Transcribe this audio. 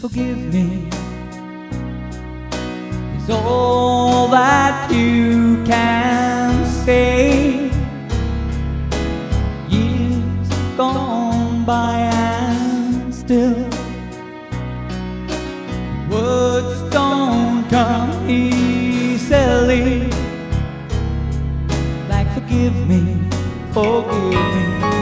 forgive me is all that you can say. Years gone by and still words don't come easily. Like forgive me, forgive me.